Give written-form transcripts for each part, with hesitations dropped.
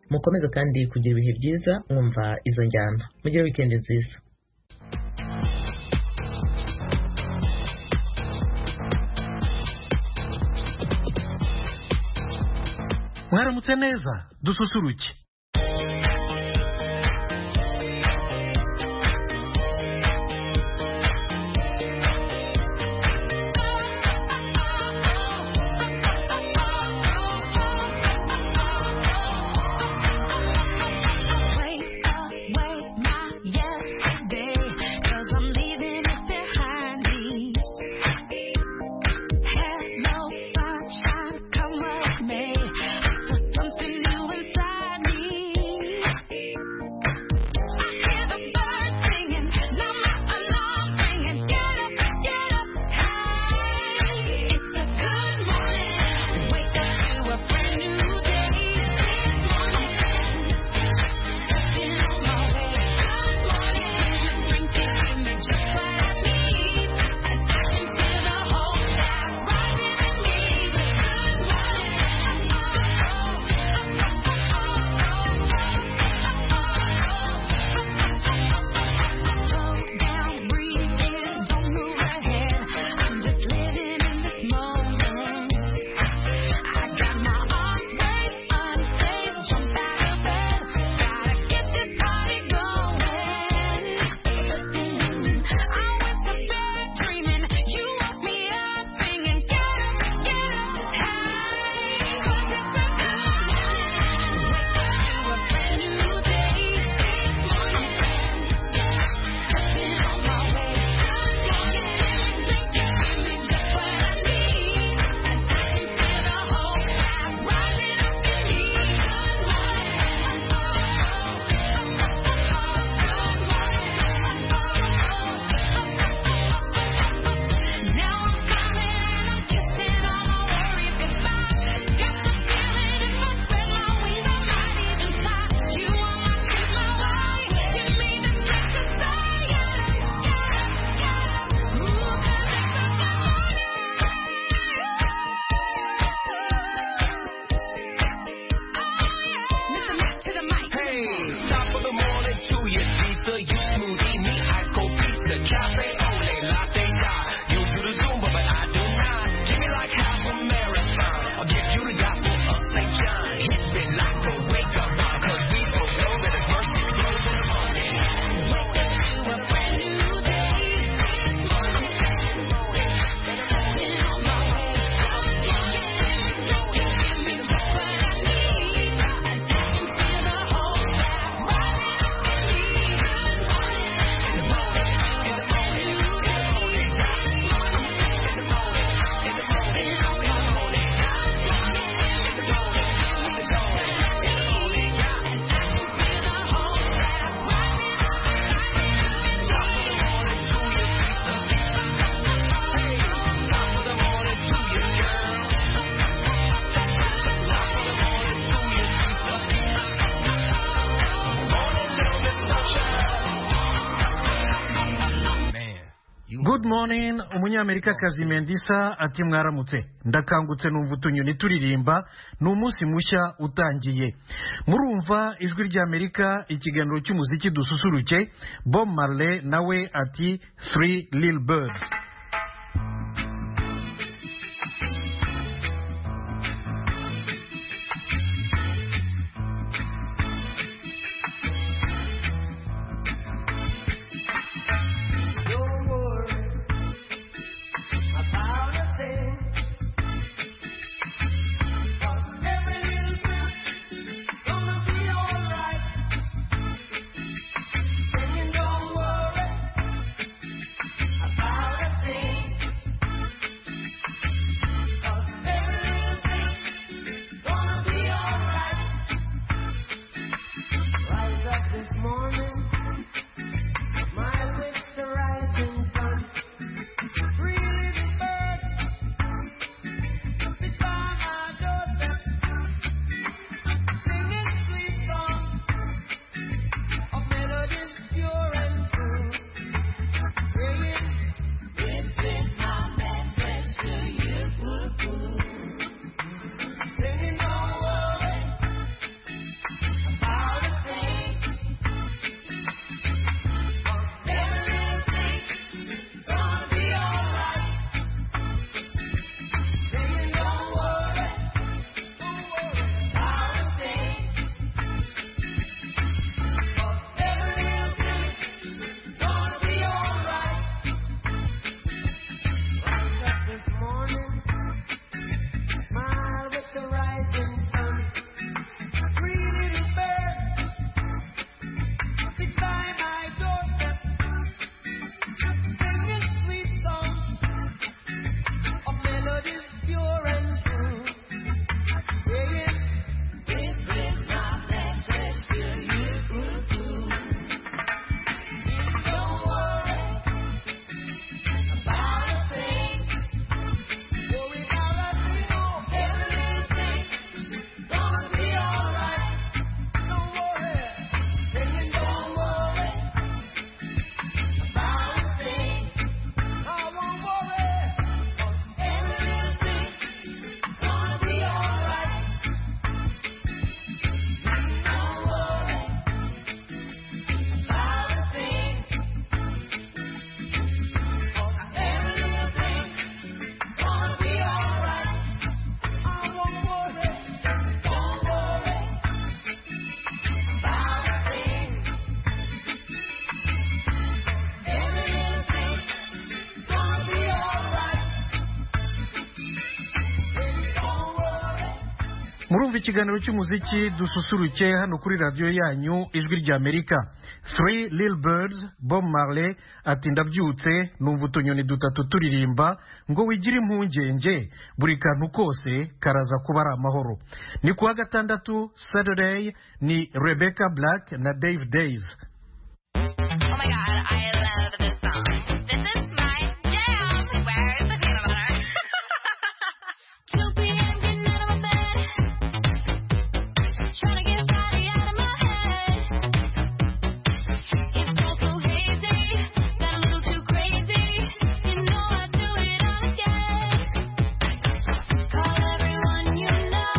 mukomeze kandi kugira ibihe byiza mwumva izo njyana. Mugire weekend nziza. Mwaramutse neza, dususuruke. Good morning, umunyamerika kazi Mendisa ati mwaramutse. Ndakangutse numva utunyoni turirimba, ni umunsi mushya utangiye. Murumva ijwi ry'Amerika, ikiganiro cy'umuziki dususuruke. Bob Marley nawe ati Three Little Birds. About a thing. murumva ikiganiro cy'umuziki dususuruke hano kuri radiyo yanyu ijwi ry'Amerika. Three Little Birds, Bob Marley ati ndabyutse numva utunyoni dutatu turirimba ngo wigire impungenge buri kantu kose karaza kuba ari amahoro. Ni kuwa gatandatu Saturday, ni Rebecca Black na Dave Days. Oh my God, I love this song. This is my jam. Where's the peanut butter? 2 p.m. getting out of my bed, trying to get a body out of my head. It's all so hazy, got a little too crazy. You know I do it all again. Call everyone you know.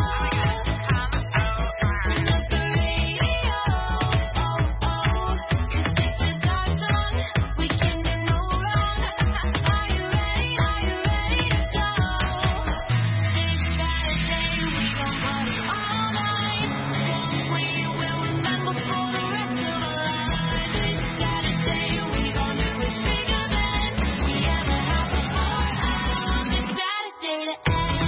Turn up the radio. Oh, oh. 'Cause this is our song. We can do no wrong. Are you ready? Are you ready to go? This Saturday we gon' party all night. Song we will remember for the rest of our lives. This Saturday we gon' do it bigger than we ever have before. I want this Saturday to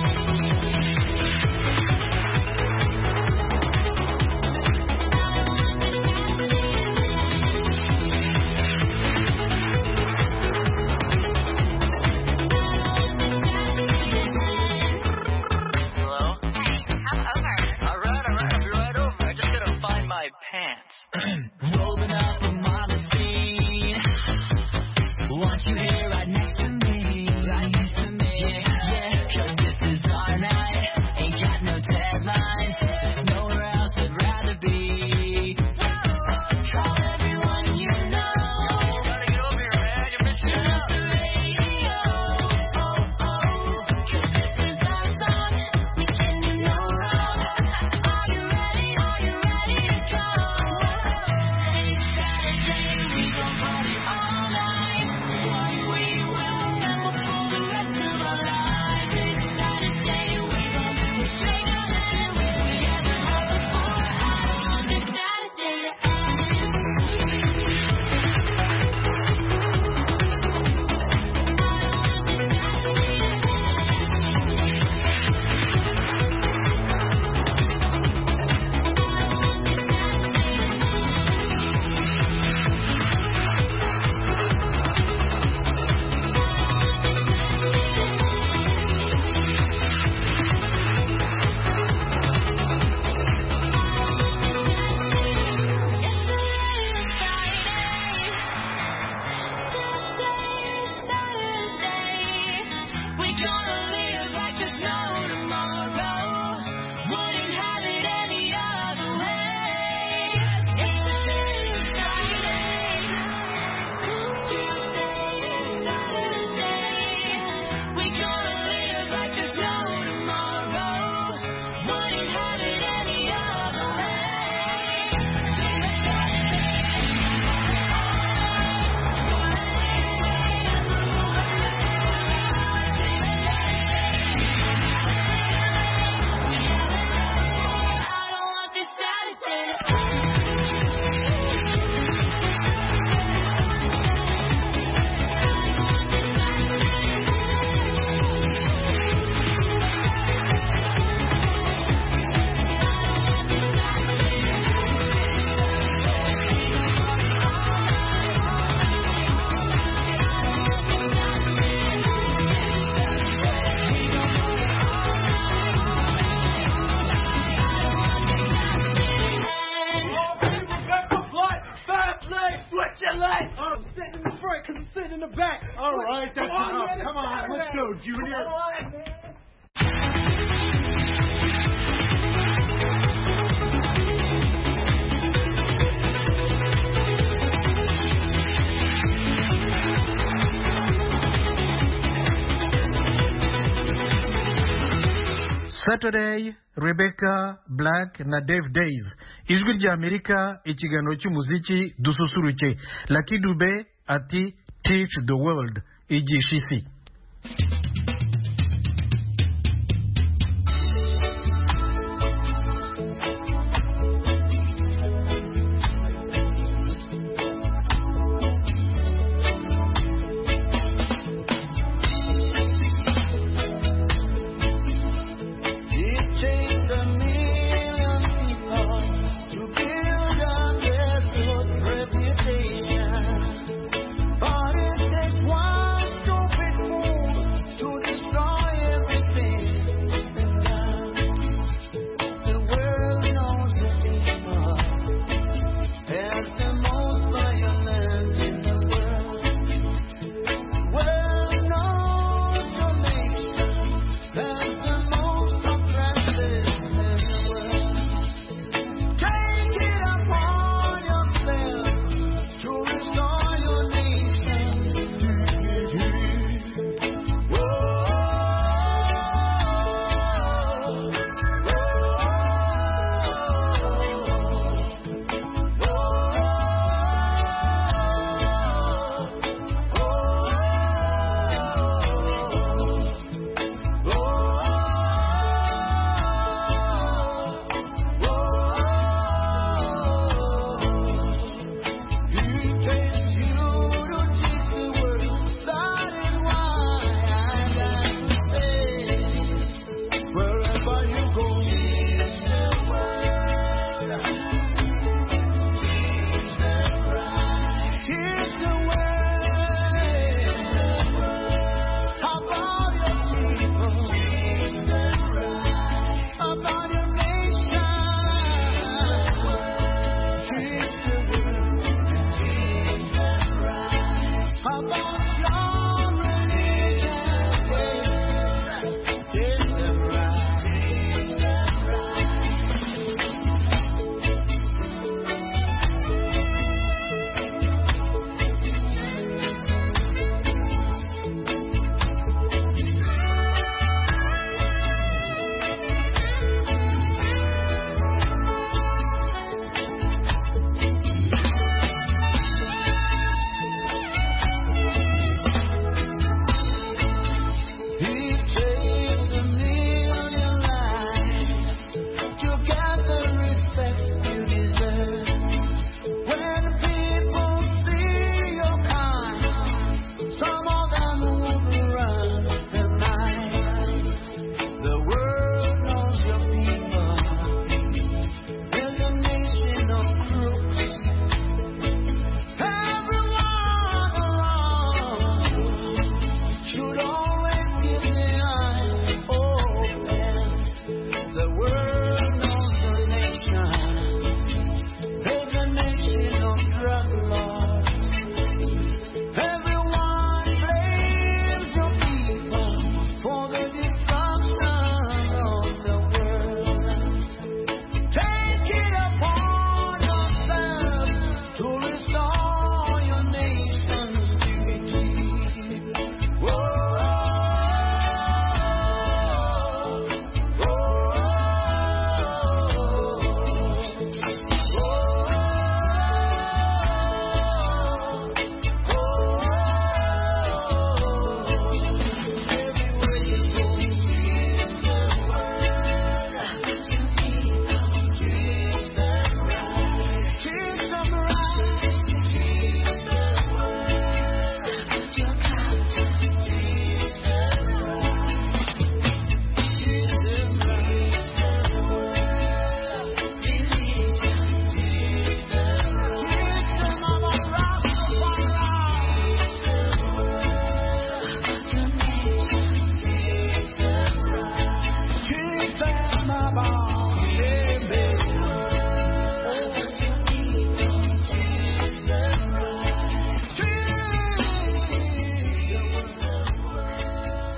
Hello? Hey, come over. All right, I'll be right over. I just gotta find my pants. Rolling up a Modesty. Want you here right next to me. Right next to me. Yeah, 'cause this is our night. Ain't got no deadline. There's nowhere else I'd rather be. Call everyone you know. Gotta get over here, man. You're missing Turn up the radio. Oh, oh. 'Cause this is our song. We can do no wrong. Are you ready? Are you ready to go? This Saturday we gon' party all night. One we will remember for the rest of our lives. This Saturday we gon' do it bigger than we ever have before. I want this Saturday to I'm sitting in the front because I'm sitting in the back. All right, that's enough. Come on, let's go, Junior. Come on, man. Saturday, Rebecca Black na Dave Days. Ijwi ry'Amerika, ikiganiro cy'umuziki dususuruke. Lucky Dube ati Teach the World, igisha isi. It came to me.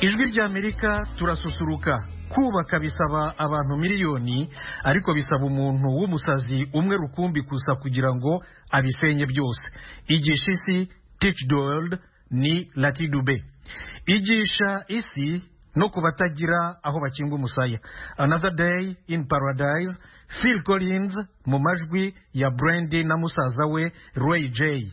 ijwi ry'Amerika turasusuruka kubaka bisaba abantu miliyoni ariko bisaba umuntu w'umusazi umwe rukumbi gusa kugira ngo abisenye byose. Igisha isi Teach the World ni Lucky Dube. Igisha isi no kubatagira aho bakinga umusaya. Another Day in Paradise, Phil Collins mu majwi ya Brandy na musaza we Ray J.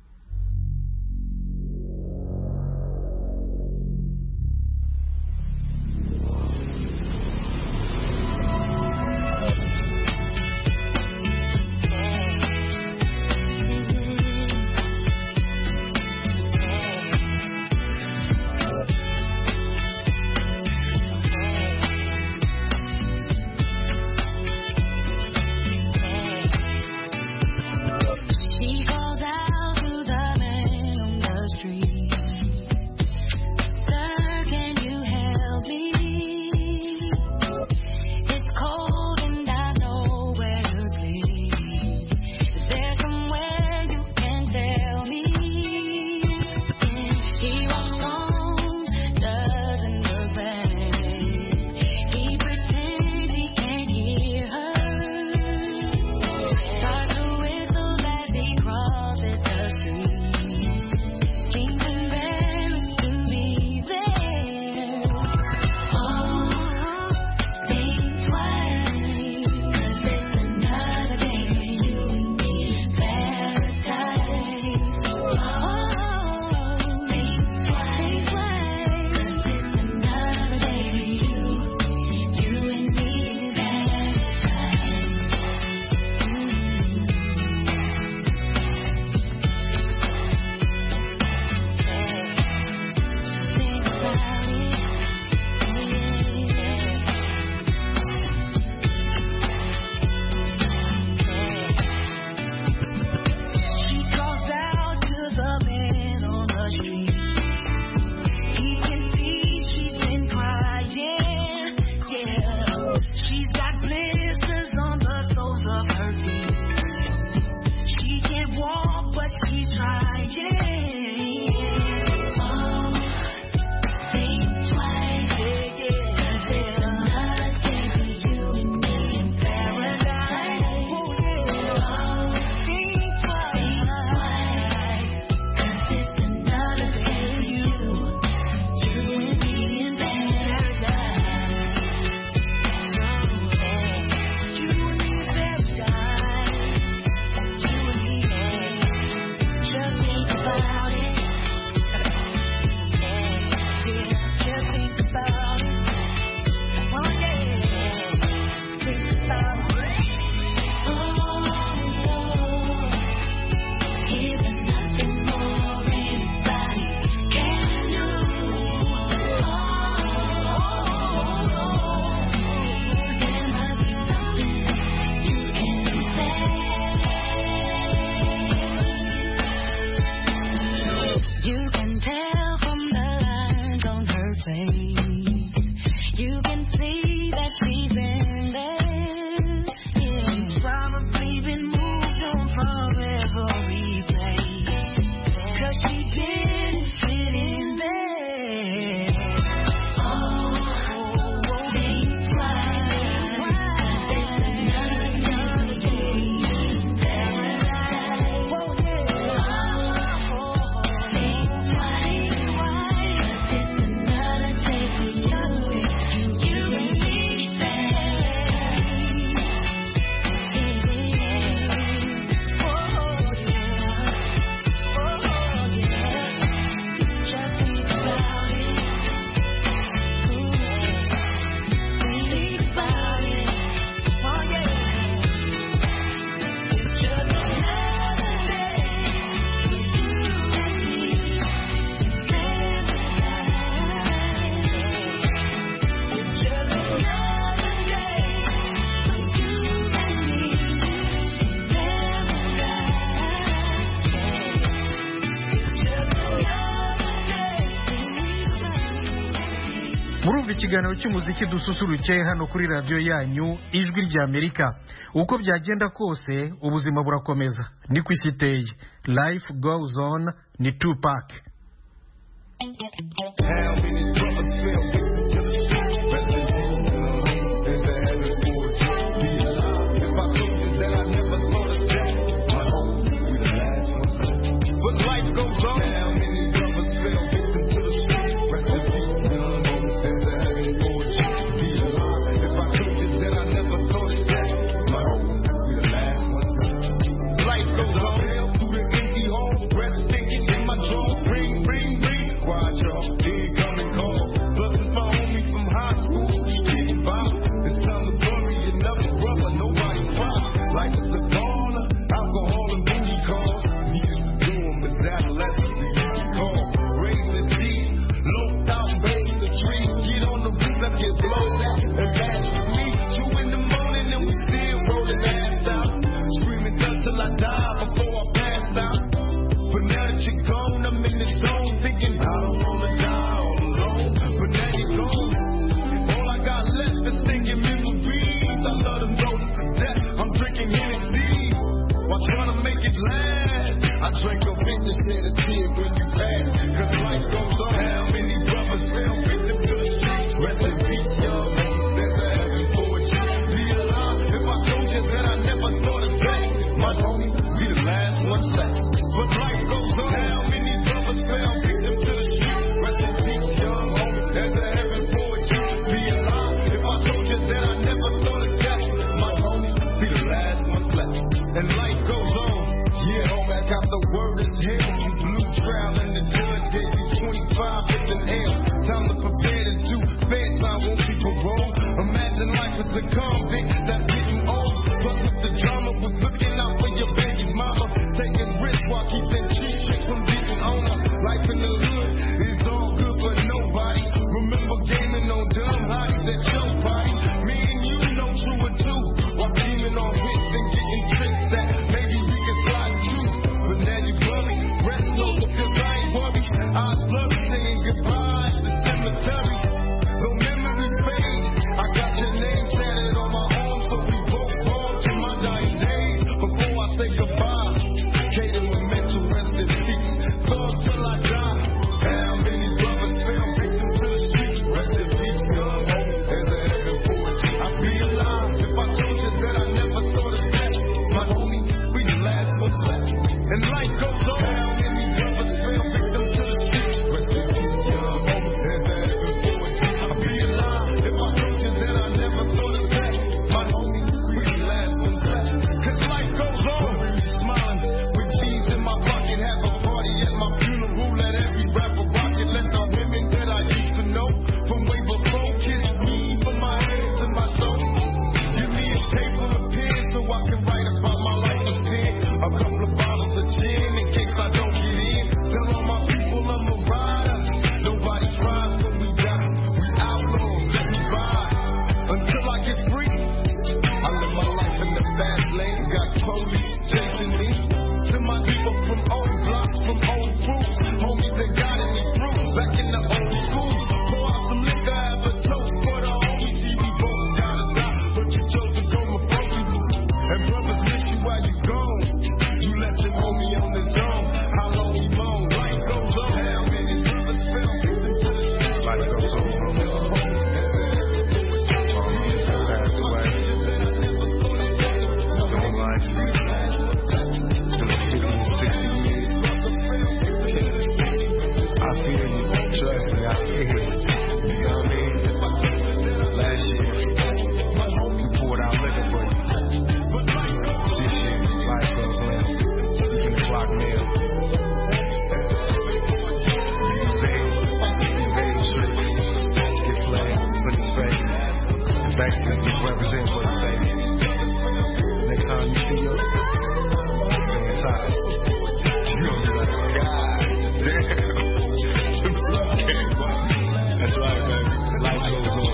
murumva ikiganiro cy'umuziki dususuruke hano kuri radiyo yanyu ijwi ry'Amerika. Uko byagenda kose ubuzima burakomeza, ni ku isi iteye. Life goes on ni Tupac. How many brothers and life goes on. Yeah, home, I got the word is hell. You blew trial and the judge gave you 25 with an L. Time to prepare to do fair time, won't be parole. Imagine life as a convict that's getting old. Plus with the drama was looking out for your baby's mama. Taking risks while keeping cheap chicks from getting on her. Life in the hood is all good for nobody. Remember gaming on dumb hotties at your party. Me and you know true or two. While scheming on hits and getting tricks that maybe we can fly too. But now you worry, rest low because I ain't worried. I love saying goodbye to the cemetery. Though memories fade, I got your name tatted on my arm, so we both born to my dying days. Before I say goodbye, Caden with mental rest in peace. Thug till I die. How many brothers fell victim to the streets? Rest in peace, young hope, as a heaven forward. I'd be alive if I told you that I never thought of death. My homie, we the last ones left. And life goes on. How many brothers fell victim to the streets? Rest in peace, young hope, as a heaven forward. I'd be alive if I told you that I never thought of death. My homie, we the last ones left. Cause life goes on. Smiling with G's in my pocket, have a party at my funeral. Let every rapper rock it. Let the women that I used to know from way before kiss me from my head to my toes. Give me a paper and pen so I can write about my life as pen. A couple of bottles of gin in case I don't get in. Tell all my people I'm a rider. Nobody tries when we die. We outlaws, let me ride until I get free. I live my life in the fast lane. Got police chasing me. To my people from old blocks, from old crews. Homies that guided me through. Back in the old school. Pour out some liquor, have a toast for the homies. See, we both gotta die, but you chose to go before we do. And brothers miss you while you gone. You left your homie on his own. How long he moan? Life goes on. How many brothers fell victim to the street? Life goes on. Passed away. Doing life. Doing 50 and 60 years. I feel you. Trust me, I feel you. You know what I mean? Last year, we poured out liquor for you. This year, life goes on. You can clock mail. Evade tricks. Get played, put his face. And Baxter just represent what he say. Next time you see your stay inside. You gonna be like, God damn. That's right, man. Life goes on.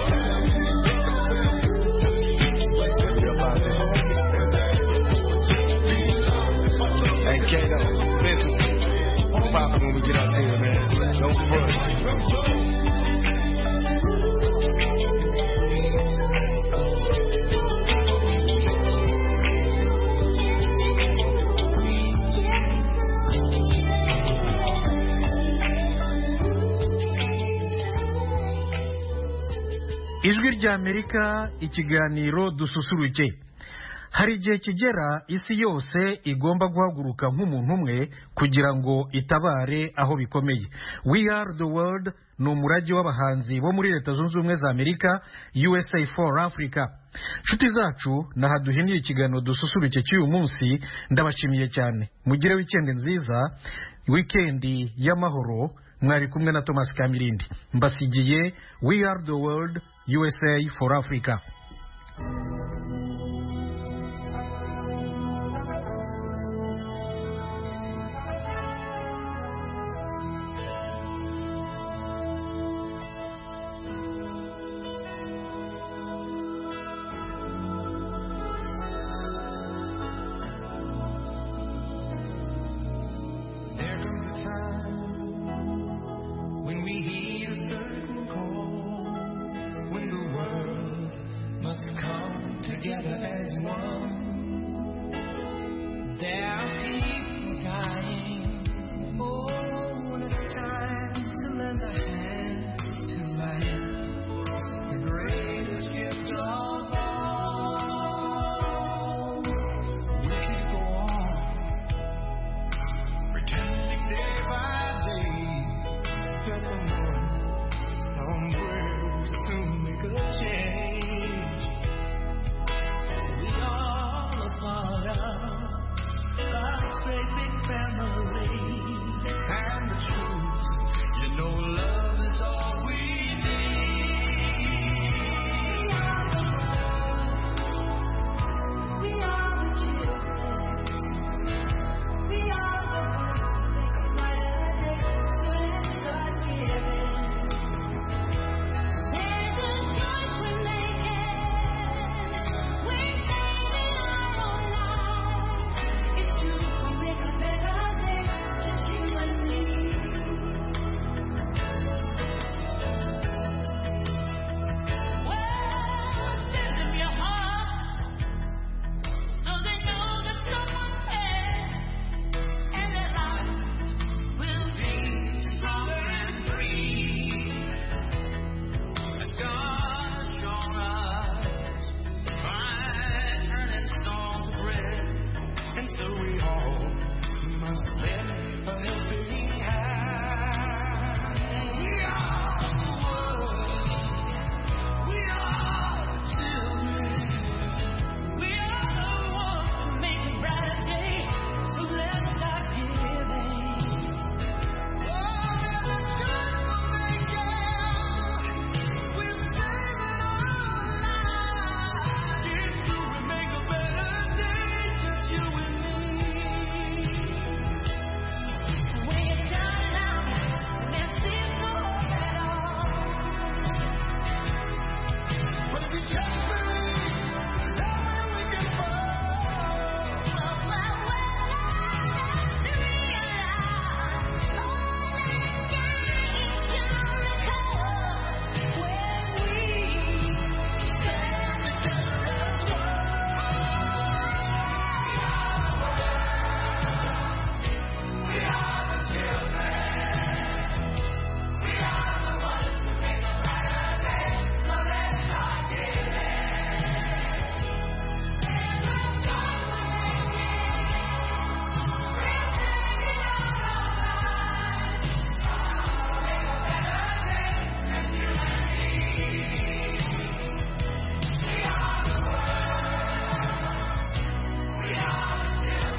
We up out there. Hey, Kato, Vincent, pop it when we get out there, man. No front. ijwi ry'Amerika, ikiganiro dususuruke. Hari igihe kigera isi yose igomba guhaguruka nk'umuntu umwe kugira ngo itabare aho bikomeye. We Are the World ni umurage w'abahanzi bo muri Leta Zunze Ubumwe za Amerika, USA for Africa. Nshuti zacu, naha duhiniye ikiganiro dususuruke cy'uyu munsi. Ndabashimiye cyane. Mugire weekend nziza, weekend y'amahoro. Mwari kumwe na Thomas Kamirindi. Mbasigiye We Are the World, USA for Africa. There comes a time when we heed a certain call, when the world must come together as one. There are people dying. Oh, when it's time to lend a hand to life, the greatest gift of all. We can go on pretending day by day that somewhere will soon make a change. We are a part of So we